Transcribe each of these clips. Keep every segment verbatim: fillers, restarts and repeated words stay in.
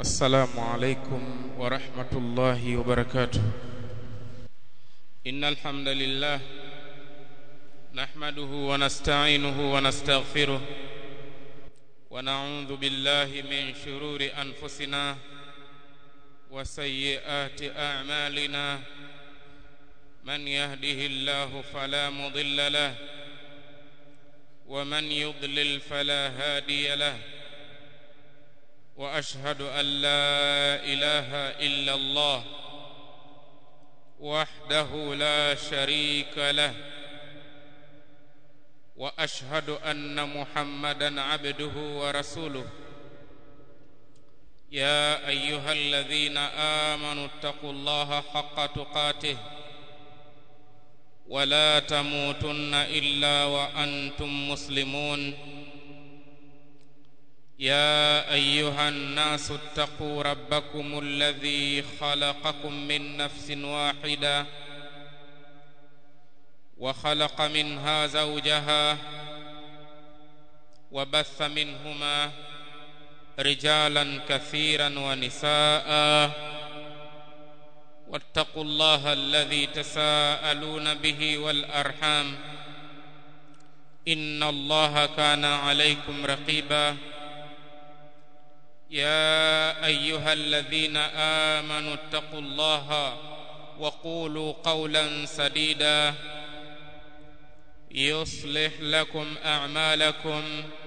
السلام عليكم ورحمة الله وبركاته. إن الحمد لله نحمده ونستعينه ونستغفره ونعوذ بالله من شرور أنفسنا وسيئات أعمالنا. من يهده الله فلا مضل له ومن يضلل فلا هادي له. وأشهد أن لا إله إلا الله وحده لا شريك له. وأشهد أن محمدًا عبده ورسوله. يا أيها الذين آمنوا اتقوا الله حق تقاته ولا تموتن إلا وأنتم مسلمون. يا أيها الناس اتقوا ربكم الذي خلقكم من نفس واحدة وخلق منها زوجها وبث منهما رجالا كثيرا ونساء. واتقوا الله الذي تساءلون به والأرحام إن الله كان عليكم رقيبا. يا أيها الذين آمنوا اتقوا الله وقولوا قولا سديدا يصلح لكم أعمالكم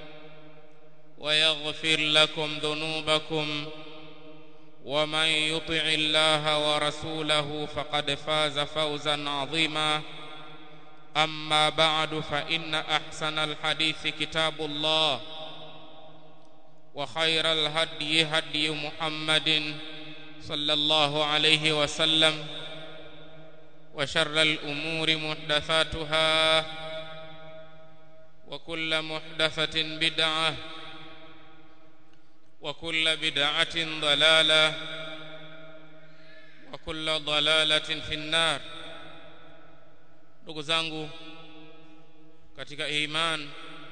ويغفر لكم ذنوبكم ومن يطع الله ورسوله فقد فاز فوزا عظيما. أما بعد فإن أحسن الحديث كتاب الله وخير الهدي هدي محمد صلى الله عليه وسلم وشر الأمور محدثاتها وكل محدثة بدعة وكل بدعة ضلالة وكل ضلالة في النار. Ndugu zangu katika iman,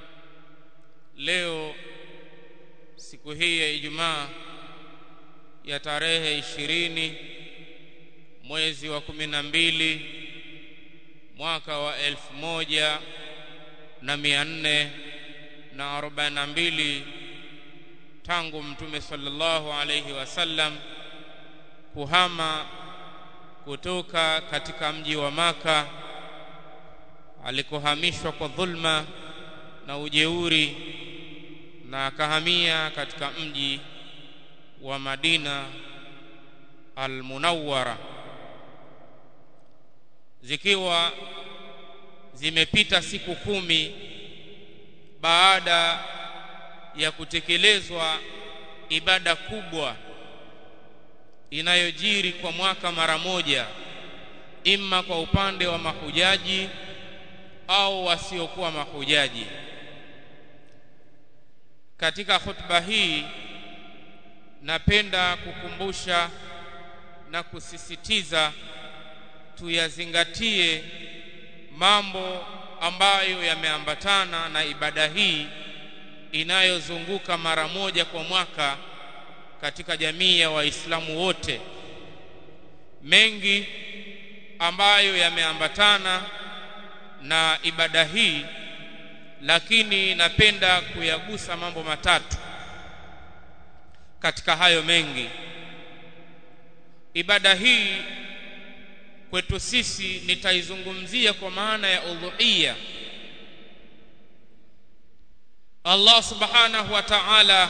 leo siku hii ya Ijumaa ya tarehe ishirini mwezi wa kumi na mbili mwaka wa elfu moja na mia nne na arobaini na mbili tangu Mtume sallallahu alayhi wasallam kuhama kutoka katika mji wa Maka alikohamishwa kwa dhulma na ujeuri, na akahamia katika mji wa Madina al-Munawwara. Zikiwa zimepita siku kumi baada ya kutekelezwa ibada kubwa inayojiri kwa mwaka mara moja, imma kwa upande wa mahujaji au wasiokuwa mahujaji. Katika khutba hii napenda kukumbusha na kusisitiza tuyazingatie mambo ambayo yameambatana na ibada hii inayozunguka mara moja kwa mwaka katika jamii ya Waislamu wote. Mengi ambayo yameambatana na ibada hii, lakini napenda kuyagusa mambo matatu katika hayo mengi. Ibada hii kwetu sisi nitaizungumzia kwa maana ya udhuhia. Allah subhanahu wa ta'ala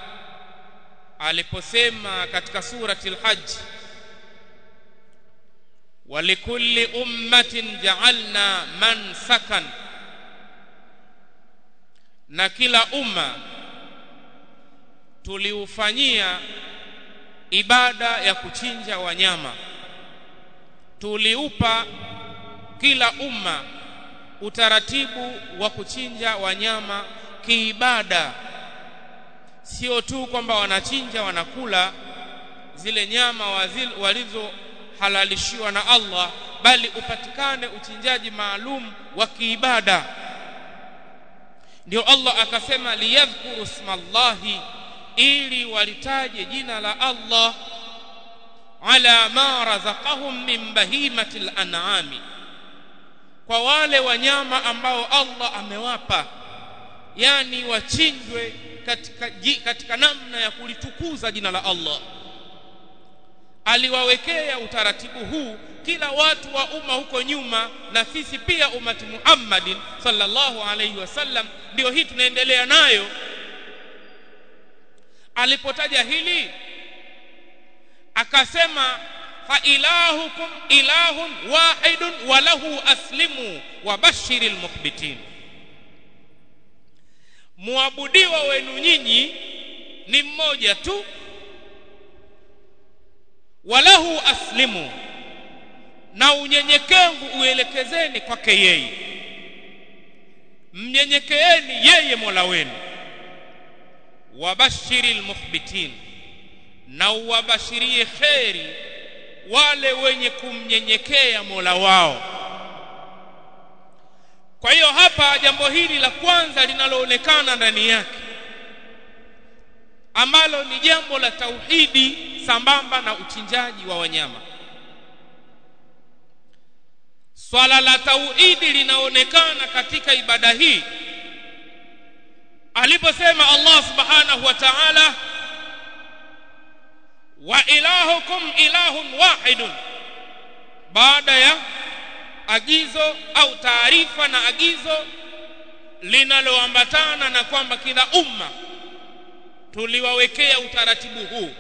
aliposema katika surati al-Hajj, walikulli ummatin ja'alna mansakan, na kila umma tuliufanyia ibada ya kuchinja wanyama. Tuliupa kila umma utaratibu wa kuchinja wanyama kiibada. Sio tu kwamba wanachinja wanakula zile nyama walizo halalishiwa na Allah, bali upatikane uchinjaji maalum wa kiibada. Ndio Allah akasema liyadhkuru ismallahi ili walitaje jina la Allah ala ma razaqahum min bahimatil an'ami, kwa wale wanyama ambao Allah amewapa, yani wachinjwe katika katika namna ya kulitukuza jina la Allah. Aliwawekea utaratibu huu kila watu wa umma huko nyuma, na sisi pia umati Muhammadin sallallahu alayhi wasallam ndio hii tunaendelea nayo. Alipotaja hili akasema fa ilahukum ilahun wahidun wa lahu aslimu wa bashiril mukhbitin, muabudiwa wenu nyinyi ni mmoja tu, walahu aslimu, na unyenyekevu uelekezeni kwake yeye, mnyenyekeeni yeye Mola wenu. Wabashiril mukhbitin, na uwabashirie kheri wale wenye kumnyenyekea Mola wao. Kwa hiyo hapa jambo hili la kwanza linaloonekana ndani yake, ambalo ni jambo la tauhidi sambamba na uchinjaji wa wanyama. Swala la tauhidi linaonekana katika ibada hii aliposema Allah subhanahu wa ta'ala wa ilahukum ilahun wahidun, baada ya agizo au taarifa na agizo linaloambatana na kwamba kila umma tuliwawekea utaratibu huu.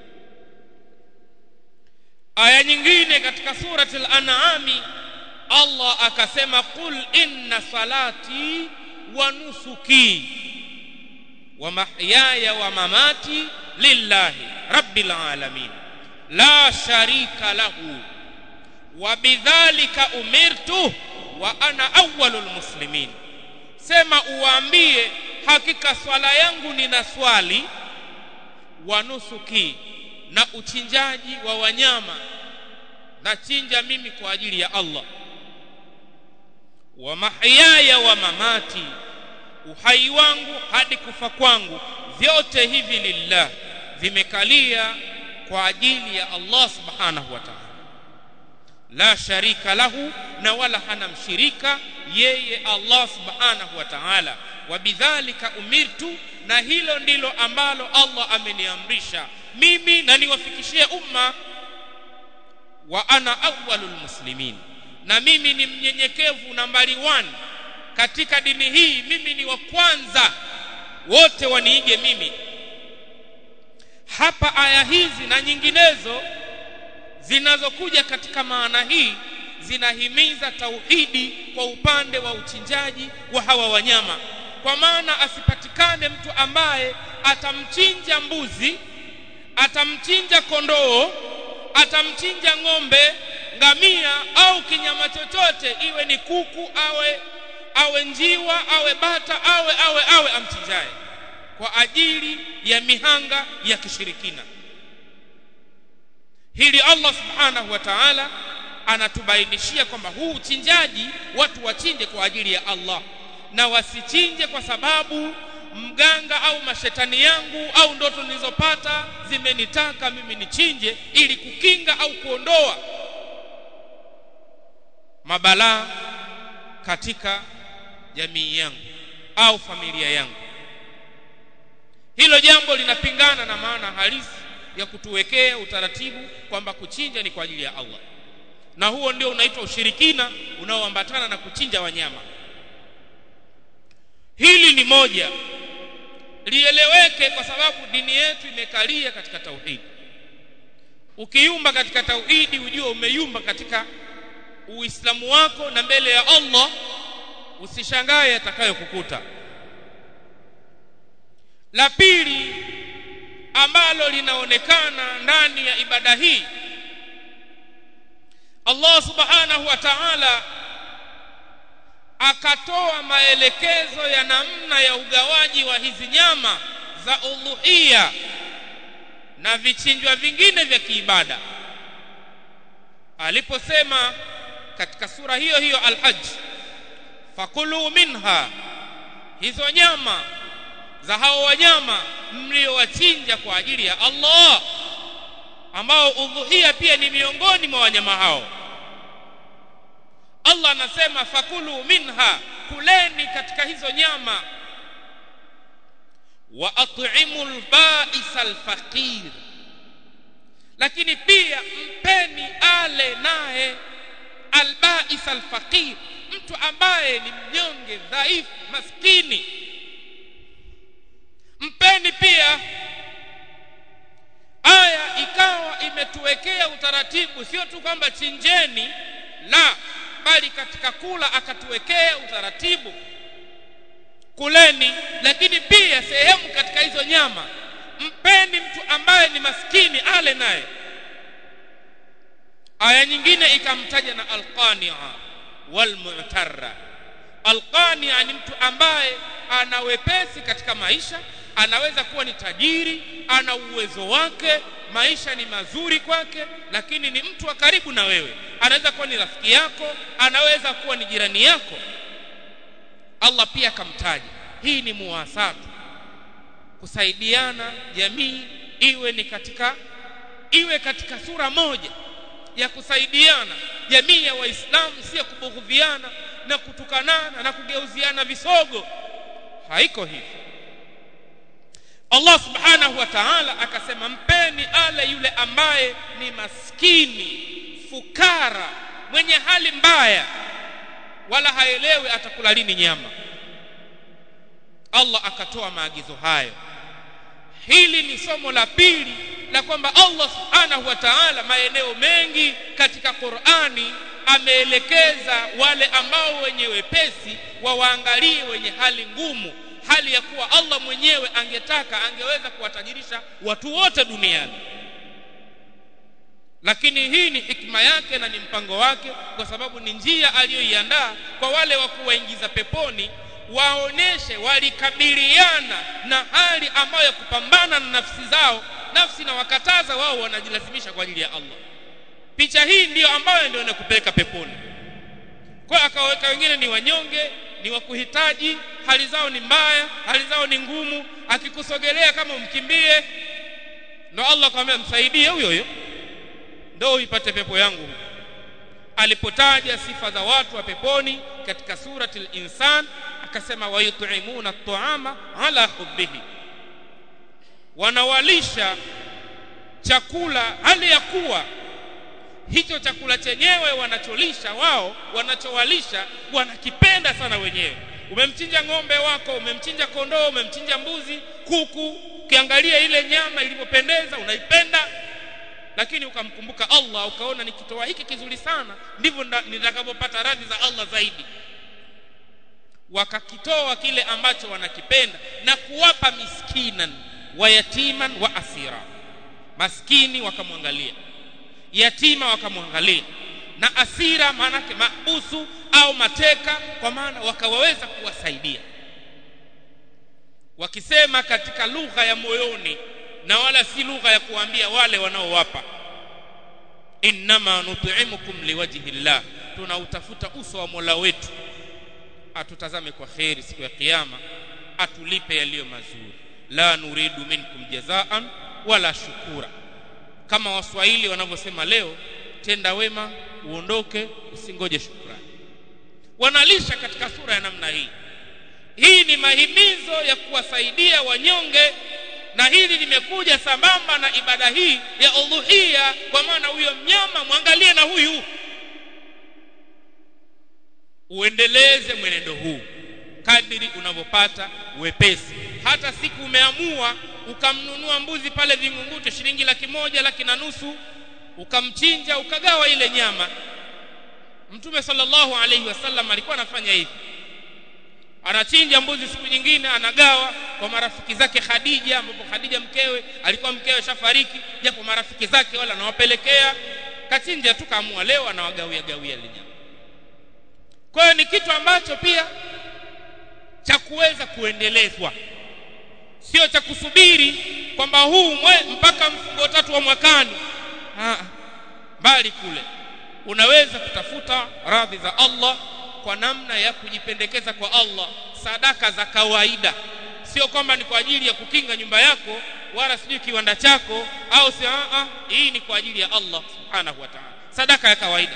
Aya nyingine katika surati al-An'am Allah akasema qul inna salati wa nusuki wa mahyaya wa mamati lillahi rabbil alamin la sharika lahu wa bidhalika umirtu wa ana awwalul muslimin. Sema uwaambie, hakika swala yangu nina swali, wa nusuki, na uchinjaji wa wanyama na chinja mimi kwa ajili ya Allah, wa mahyaya wa mamati, uhai wangu hadi kufa kwangu, vyote hivi lillah, vimekalia kwa ajili ya Allah subhanahu wa ta'ala, la sharika lahu, na wala hana mshirika yeye Allah subhanahu wa ta'ala. Wa bidhalika umirtu, na hilo ndilo ambalo Allah ameniamrisha mimi na niwafikishie umma. Wa ana awwalul muslimin, na mimi ni mnyenyekevu nambari one katika dini hii, mimi ni wa kwanza, wote waniige mimi. Hapa aya hizi na nyinginezo zinazokuja katika maana hii zinahimiza tauhidi kwa upande wa uchinjaji wa hawa wanyama, kwa maana asipatikane mtu ambaye atamchinja mbuzi, atamchinja kondoo, atamchinja ng'ombe, ngamia au kinyama chochote, iwe ni kuku awe awe njiwa awe bata awe awe awe amchinjaye kwa ajili ya mihanga ya kishirikina. Hili Allah subhanahu wa ta'ala anatubainishia kwamba huu uchinjaji watu wachinje kwa ajili ya Allah, na wasichinje kwa sababu mganga au mashetani yangu au ndoto nilizopata zimenitaka mimi nichinje ili kukinga au kuondoa mabalaa katika jamii yangu au familia yangu. Hilo jambo linapingana na maana halisi ya kutuwekea utaratibu kwamba kuchinja ni kwa ajili ya Allah, na huo ndio unaitwa ushirikina unaoambatana na kuchinja wanyama. Hili ni moja lieleweke, kwa sababu dini yetu imekalia katika tauhidi. Ukiyumba katika tauhidi, ujue umeyumba katika Uislamu wako, na mbele ya Allah usishangae atakayokukuta. La pili ambalo linaonekana ndani ya ibada hii, Allah subhanahu wa ta'ala akatoa maelekezo ya namna ya ugawaji wa hizi nyama za udhuhia na vichinjwa vingine vya kiibada, aliposema katika sura hiyo hiyo Al-Hajj, fakulu minha, hizo nyama za hao wanyama mliowachinja kwa ajili ya Allah, ambao udhuhia pia ni miongoni mwa wanyama hao. Allah anasema fakulu minha, kuleni katika hizo nyama, wa at'imul ba'isal faqir, lakini pia mpeni ale naye alba'isal faqir, mtu ambaye ni mnyonge, dhaifu, maskini, mpeni pia. Aya ikawa imetuwekea utaratibu, sio tu kwamba chinjeni, la, bali katika kula akatuwekea utaratibu, kuleni, lakini pia sehemu katika hizo nyama mpeni mtu ambaye ni maskini ale naye. Aya nyingine ikamtaja na alqani'a walmu'tarra. Alqani'a ni mtu ambaye ana wepesi katika maisha, anaweza kuwa ni tajiri, ana uwezo wake, maisha ni mazuri kwake, lakini ni mtu wa karibu na wewe, anaweza kuwa ni rafiki yako, anaweza kuwa ni jirani yako. Allah pia akamtaja. Hii ni muwasatu, kusaidiana jamii iwe ni katika iwe katika sura moja ya kusaidiana jamii ya Waislamu, si ya kubughudhiana na kutukanana na kugeuziana visogo. Haiko hivi. Allah subhanahu wa ta'ala akasema mpeni ale yule ambaye ni maskini, fukara, mwenye hali mbaya, wala haelewi atakula lini nyama. Allah akatoa maagizo hayo. Hili ni somo la pili la kwamba Allah subhanahu wa ta'ala maeneo mengi katika Qur'ani ameelekeza wale ambao wenye wepesi wawaangalie wenye hali ngumu, hali ya kuwa Allah mwenyewe angetaka angeweza kuwatajirisha watu wote duniani, lakini hii ni hikma yake na ni mpango wake, kwa sababu ni njia aliyoiandaa kwa wale wa kuwaingiza peponi, waoneshe walikabiliana na hali ambayo kupambana na nafsi zao, nafsi na wakataza, wao wanajilazimisha kwa ajili ya Allah. Picha hii ndiyo ambayo ndio inakupeleka peponi. Kwa akaweka wengine ni wanyonge, ni wakuhitaji, hali zao ni mbaya, hali zao ni ngumu, akikusogelea kama umkimbie. Ndio Allah akamwambia msaidie huyo huyo ndio uipate pepo yangu. Alipotaja sifa za watu wa peponi katika surati al-Insan akasema wayut'imuna at-ta'ama ala hubbihi, wanawalisha chakula hali ya kuwa hicho chakula chenyewe wanacholisha wao, wanachowalisha wanakipenda sana wenyewe. Umemchinja ng'ombe wako, umemchinja kondoo, umemchinja mbuzi, kuku, ukiangalia ile nyama ilipopendeza unaipenda, lakini ukamkumbuka Allah, ukaona nikitoa hiki kizuri sana ndivyo nitakapopata radhi za Allah zaidi. Wakakitoa kile ambacho wanakipenda na kuwapa miskinan wa yatiman wa asira. Maskini wakamwangalia, yatima wakamwangalia, na asira maanake mabusu au mateka, kwa maana wakawaweza kuwasaidia, wakisema katika lugha ya moyoni na wala si lugha ya kuambia wale wanaowapa. Innama nut'imukum liwajhi llah, tunautafuta uso wa Mola wetu atutazame kwa khairi siku ya kiyama, atulipe yaliyo mazuri. La nuridu minkum jazaan wala shukura, kama Waswahili wanavyosema leo, tenda wema uondoke, usingoje shukrani. Wanalisha katika sura ya namna hii. Hii ni mahimizo ya kuwasaidia wanyonge, na hili limekuja sambamba na ibada hii ya udhuhia, kwa maana huyo mnyama mwangalie na huyu, uendeleze mwenendo huu kadiri unavyopata wepesi. Hata siku umeamua ukamnunua mbuzi pale Vingunguti shilingi laki moja, laki na nusu, ukamchinja ukagawa ile nyama. Mtume sallallahu alaihi wasallam alikuwa anafanya hivi, anachinja mbuzi siku nyingine anagawa kwa marafiki zake Khadija, ambapo Khadija mkewe alikuwa mkewe shafariki, japo marafiki zake wala anawapelekea. Kachinja tu kaamua leo anawagawia gawia ile nyama. Kwa hiyo ni kitu ambacho pia cha kuweza kuendelezwa, sio cha kusubiri kwamba huu mwe mpaka mfungo tatu wa mwakani. Ah, bali kule unaweza kutafuta radhi za Allah kwa namna ya kujipendekeza kwa Allah, sadaka za kawaida, sio kwamba ni kwa ajili ya kukinga nyumba yako wala sijui kiwanda chako au si a a hii ni kwa ajili ya Allah subhanahu wa ta'ala, sadaka ya kawaida.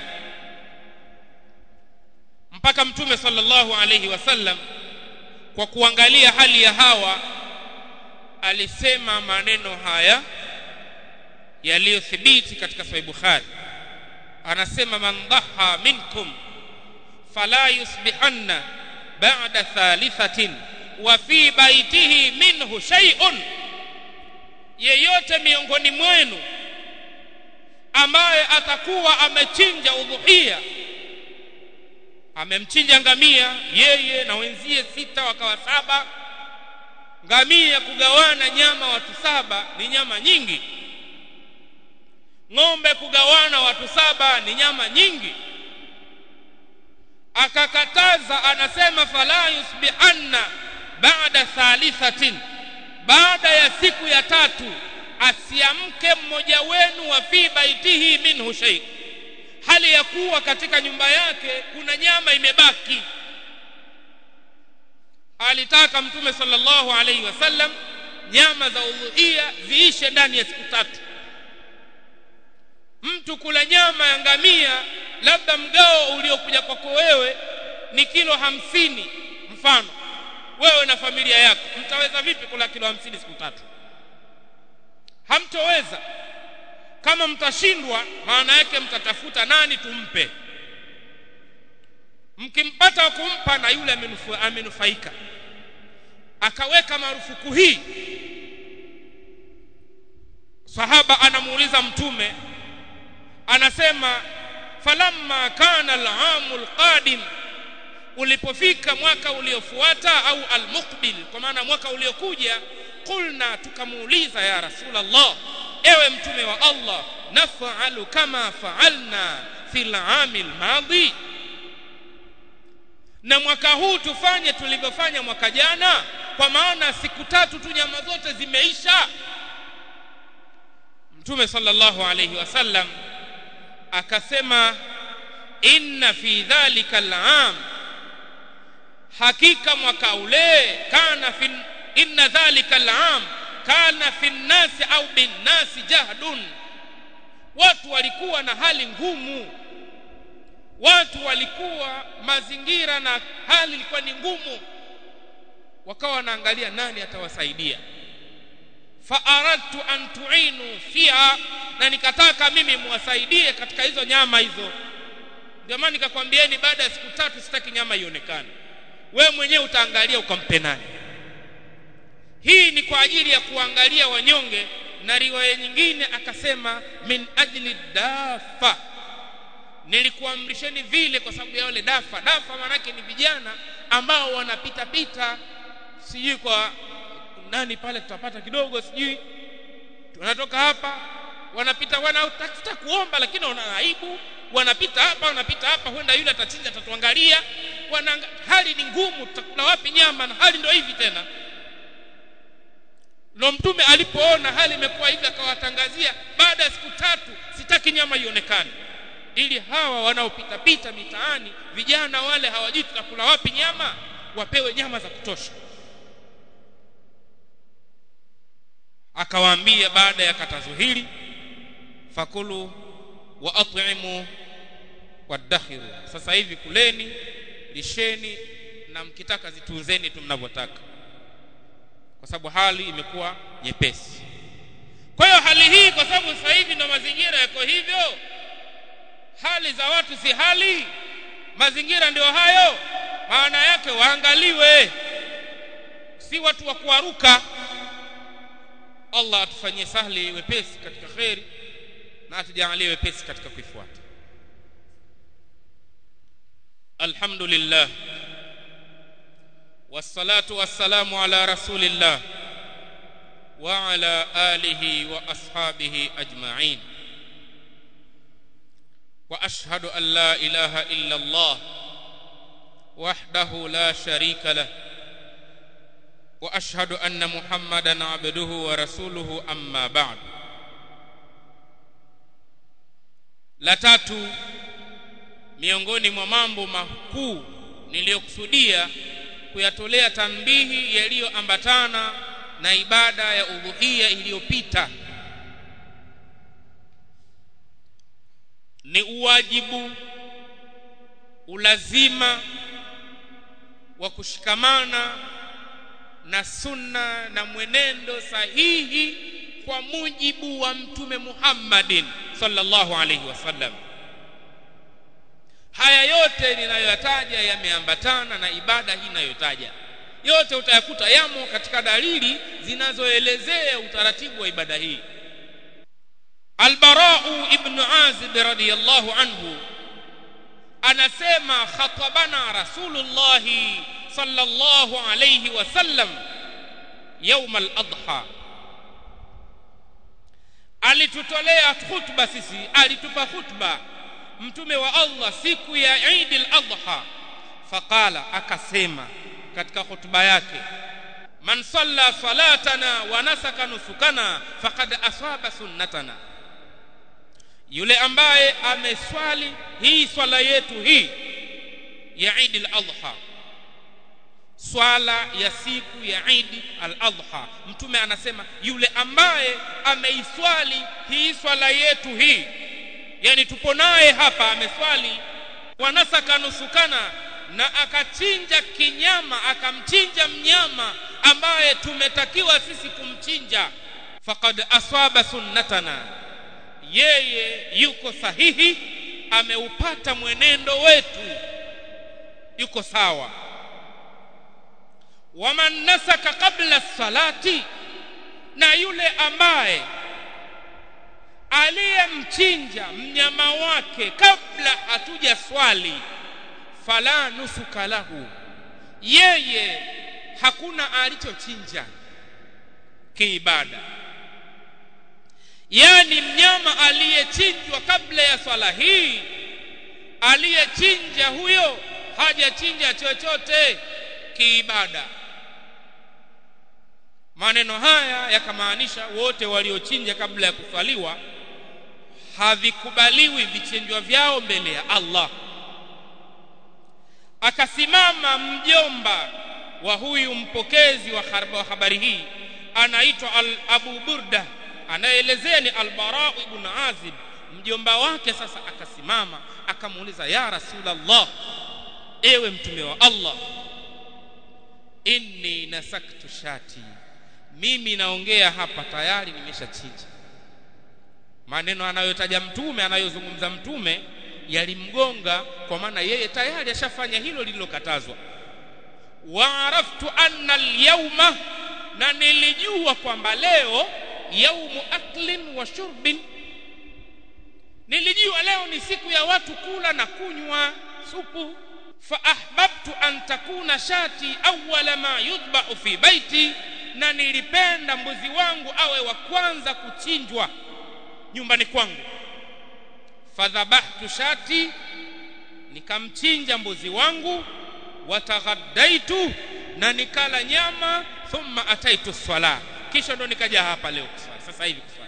Mpaka Mtume sallallahu alayhi wasallam kwa kuangalia hali ya hawa alisema maneno haya yaliyothibiti katika Sahih Bukhari. Anasema, man dhaha minkum fala yusbihanna ba'da thalithatin wa fi baitihi minhu shay'un, yeyote miongoni mwenu ambaye atakuwa amechinja udhuhia, amemchinja ngamia yeye na wenzie sita wakawa saba. Ngamia kugawana nyama watu saba ni nyama nyingi, ng'ombe kugawana watu saba ni nyama nyingi. Akakataza, anasema fala yusbihanna baada thalithatin, baada ya siku ya tatu asiamke mmoja wenu wa fi baitihi minhu shay, hali ya kuwa katika nyumba yake kuna nyama imebaki. Alitaka Mtume sallallahu alaihi wasallam nyama za udhuhia ziishe ndani ya siku tatu. Mtu kula nyama ya ngamia, labda mgao uliokuja kwako wewe ni kilo hamsini mfano, wewe na familia yako mtaweza vipi kula kilo hamsini siku tatu? Hamtoweza. Kama mtashindwa, maana yake mtatafuta nani tumpe. Mkimpata kumpa na yule amenufaika, akaweka marufuku hii. Sahaba anamuuliza Mtume, anasema falamma kana al-aamul qadim, ulipofika mwaka uliofuata au al-muqbil, kwa maana mwaka uliokuja, kulna, tukamuuliza ya Rasulullah, ewe Mtume wa Allah, naf'alu kama fa'alna fil aamil madhi, na mwaka huu tufanye tulivyofanya mwaka jana, kwa maana siku tatu tu nyama zote zimeisha. Mtume sallallahu alayhi wasallam akasema, inna fi dhalika al-aam, hakika mwaka ule, kana fi inna dhalika al-aam kana fi an-nasi au bin-nasi jahdun, watu walikuwa na hali ngumu, watu walikuwa mazingira na hali ilikuwa ni ngumu, wakawa wanaangalia nani atawasaidia. Fa aradtu an tu'inu fiha, na nikataka mimi muwasaidie katika hizo nyama hizo. Ndio maana nikakwambieni baada ya siku tatu sitaki nyama ionekane, wewe mwenyewe utaangalia ukampe nani. Hii ni kwa ajili ya kuangalia wanyonge. Na riwaya nyingine akasema, min ajli dafa, nilikuamrisheni vile kwa sababu ya wale dafa. Dafa maana yake ni vijana ambao wanapita pita, sijui kwa nani pale tutapata kidogo, sijui tunatoka hapa, wanapita wanatafuta kuomba lakini wana aibu, wanapita hapa wanapita hapa, huenda yule atachinja atatuangalia, wana hali ni ngumu, tutakula wapi nyama? Na hali ndio hivi tena. Ndio Mtume alipoona hali imekuwa hivi akawatangazia, baada ya siku tatu sitaki nyama ionekane, ili hawa wanaopita pita mitaani, vijana wale hawajui tutakula wapi nyama, wapewe nyama za kutosha. Akawaambia baada ya katazo hili, fakulu wa at'imu wadakhiru, sasa hivi kuleni, lisheni, na mkitaka zitunzeni tu mnavyotaka, kwa sababu hali imekuwa nyepesi. Kwa hiyo hali hii, kwa sababu sasa hivi ndo mazingira yako hivyo, hali za watu si hali, mazingira ndio hayo, maana yake waangaliwe, si watu wa kuaruka. Allah atufanyie sahli wepesi katika khairi, na atujalie wepesi katika kuifuata. Alhamdulillah wassalatu wassalamu ala rasulillah wa ala alihi wa ashabihi ajma'in. Wa ashhadu an la ilaha illa Allah wahdahu la sharika lah, wa ashhadu anna Muhammadan abduhu wa rasuluhu, amma ba'd. La tatu miongoni mwa mambo makuu niliyokusudia kuyatolea tanbihi yaliyoambatana na ibada ya udhuhia iliyopita. Ni uwajibu, ulazima wa kushikamana na sunna na mwenendo sahihi kwa mujibu wa Mtume Muhammadin sallallahu alaihi wasallam. Haya yote ninayoyataja yameambatana na ibada hii ninayotaja. Yote utayakuta yamo katika dalili zinazoelezea utaratibu wa ibada hii. Al-Bara'u ibn Azib radhiyallahu anhu anasema khatabana Rasulullah sallallahu alayhi wasallam يوم al-adha, alitutolea khutba sisi, alitupa khutba Mtume wa Allah siku ya Eid al-Adha. Faqala, akasema katika khutba yake, man salla salatana wa nasaka nusukana faqad asaba sunnatana, yule ambaye ameswali hii swala yetu hii ya Eid al-Adha, swala ya siku ya Eid al-Adha, Mtume anasema yule ambaye ameiswali hii swala yetu hii, yani tupo naye hapa ameswali, wanasaka nusukana, na akachinja kinyama, akamchinja mnyama ambaye tumetakiwa sisi kumchinja, faqad aswaba sunnatana, yeye yuko sahihi, ameupata mwenendo wetu, yuko sawa. Waman nasaka qabla salati, na yule ambaye aliyemchinja mnyama wake kabla hatuja swali, fala nusuka lahu, yeye hakuna alichochinja kiibada. Yani mnyama aliyechinjwa kabla ya swala hii, aliyechinja huyo hajachinja chochote kiibada. Maneno haya yakamaanisha wote waliochinja kabla ya kuswaliwa havikubaliwi vichinjwa vyao mbele ya Allah. Akasimama mjomba wa huyu mpokezi wa habari hii, anaitwa Abu Burda, anaelezea ni Al-Bara ibn Azib, mjomba wake. Sasa akasimama akamuuliza, ya Rasulullah, ewe Mtume wa Allah, inni nasaktu shati, mimi naongea hapa tayari nimeshachinja. Maneno anayotaja Mtume, anayozungumza Mtume yalimgonga, kwa maana yeye tayari ashafanya hilo lililokatazwa. Wa araftu anna al-yawma, na nilijua kwamba leo yaumu aklin wa shurbin, nilijua leo ni siku ya watu kula na kunywa supu. Fa ahbabtu an takuna shati awwala ma yudba'u fi baiti, na nilipenda mbuzi wangu awe wa kwanza kuchinjwa nyumbani kwangu. Fadhabahtu shati, nikamchinja mbuzi wangu. Wataghaddaitu, na nikala nyama. Thumma ataitu swala, kisha ndo nikaja hapa leo kuswali, sasa hivi kuswali.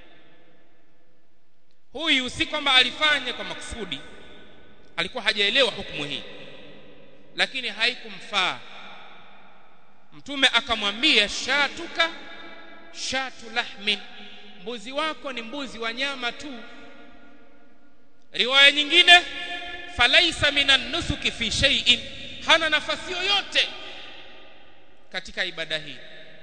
Huyu si kwamba alifanya kwa makusudi, alikuwa hajaelewa hukumu hii, lakini haikumfaa. Mtume akamwambia, shatuka shatu lahmin, mbuzi wako ni mbuzi wa nyama tu. Riwaya nyingine, falaisa minan nusuki fi shay'in, hana nafasi yoyote katika ibada hii.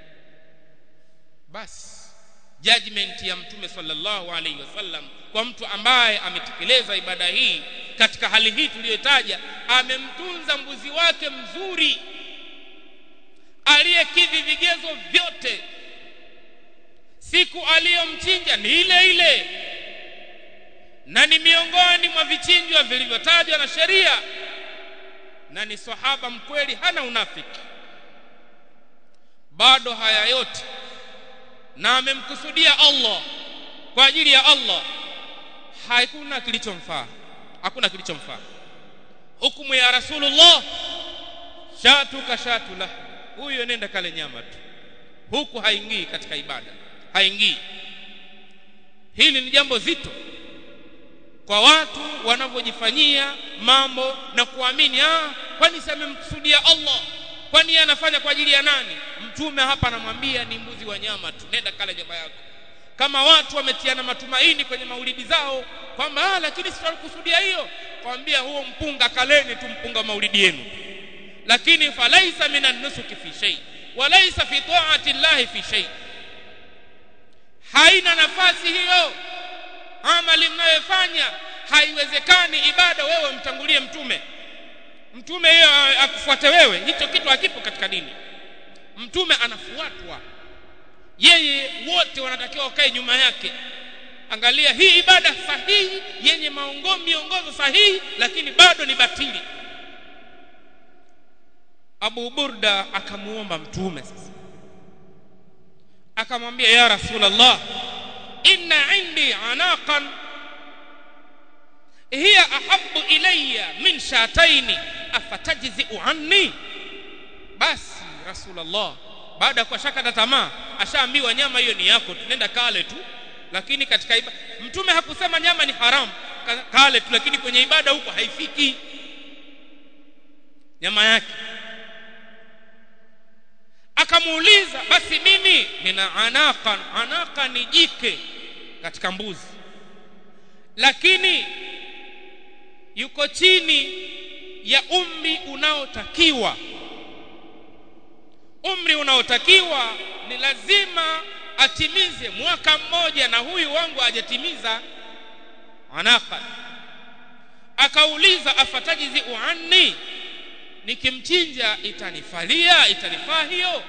Bas judgment ya Mtume sallallahu alaihi wasallam kwa mtu ambaye ametekeleza ibada hii katika hali hii tuliyotaja, amemtunza mbuzi wake mzuri aliyekidhi vigezo vyote, siku aliyomchinja ni ile ile, na ni miongoni mwa vichinjwa vilivyotajwa na sheria, na ni sahaba mkweli, hana unafiki. Bado haya yote, na amemkusudia Allah, kwa ajili ya Allah, hakuna kilichomfaa, hakuna kilichomfaa. Hukumu ya Rasulullah, shatu ka shatu la, huyo nenda kale nyama tu, huku haingii katika ibada, haingii. Hili ni jambo zito kwa watu wanavyojifanyia mambo na kuamini, ah, kwani sasa amemkusudia Allah, Kwani anafanya kwa ajili ya nani? Mtume hapa anamwambia ni mbuzi wa nyama tu, nenda kala nyama yako. Kama watu wametiana matumaini kwenye maulidi zao kwamba ah lakini sitakusudia hiyo, kwambia huo mpunga kaleni tu mpunga maulidi yenu. Lakini falaisa minan nusuki fi shay walaisa fi ta'ati Allah fi shay. Haina nafasi hiyo. Amali mnayofanya haiwezekani ibada wewe mtangulie mtume. Mtume yeye akufuate wewe, hicho kitu hakipo katika dini. Mtume anafuatwa. Yeye wote wanatakiwa wakae nyuma yake. Angalia hii ibada sahihi yenye maongozo miongozo sahihi lakini bado ni batili. Abu Burda akamuomba mtume sasa. Akamwambia ya Rasulullah, inna indi anaqan hiya ahabbu ilayya min shataini afatajzi'u anni. Basi Rasulullah baada kwa shaka na tamaa ashaambiwa nyama hiyo ni yako, tunaenda kale tu. Lakini katika ibada mtume hakusema nyama ni haram kale tu, lakini kwenye ibada huko haifiki nyama yake. Akamuuliza basi mimi nina anaqan, anaqa ni jike katika mbuzi, lakini yuko chini ya umri unaotakiwa. Umri unaotakiwa ni lazima atimize mwaka mmoja, na huyu wangu hajatimiza anaqa. Akauliza afatajizi anni, nikimchinja itanifalia, itanifaa hiyo?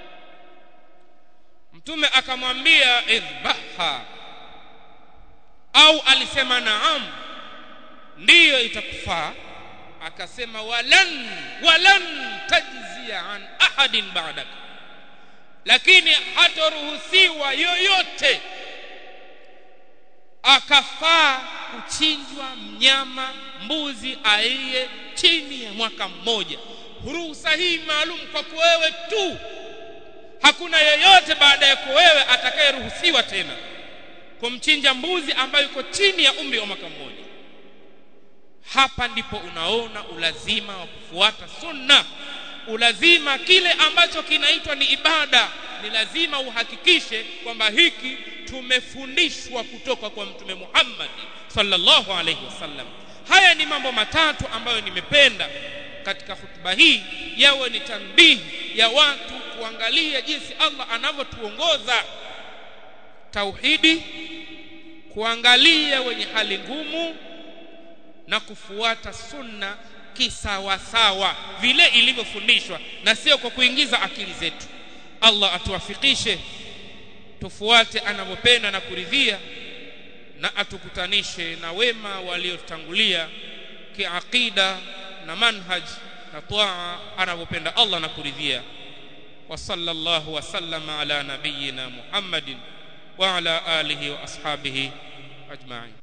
Mtume akamwambia idhbaha, au alisema naam ndiyo itakufaa. Akasema walan walan tajzia an ahadin ba'dak, lakini hataruhusiwa yoyote akafaa kuchinjwa mnyama mbuzi aliye chini ya mwaka mmoja. Ruhusa hii maalum kwa wewe tu, hakuna yoyote baada ya wewe atakayeruhusiwa tena kumchinja mbuzi ambaye yuko chini ya umri wa mwaka mmoja. Hapa ndipo unaona ulazima wa kufuata sunna. Ulazima kile ambacho kinaitwa ni ibada ni lazima uhakikishe kwamba hiki tumefundishwa kutoka kwa Mtume Muhammad sallallahu alaihi wasallam. Haya ni mambo matatu ambayo nimependa katika hutuba hii yawe ni tanbihi ya watu kuangalia jinsi Allah anavyotuongoza. Tauhidi, kuangalia wenye hali ngumu na kufuata sunna kisawasawa vile ilivyofundishwa na sio kwa kuingiza akili zetu. Allah atuwafikishe tufuate anavyopenda na kuridhia, na atukutanishe na wema waliotangulia kiaqida na manhaj na taa anavyopenda Allah na kuridhia. Wa sallallahu wa sallama ala nabiyyina Muhammadin wa ala alihi wa ashabihi ajma'in.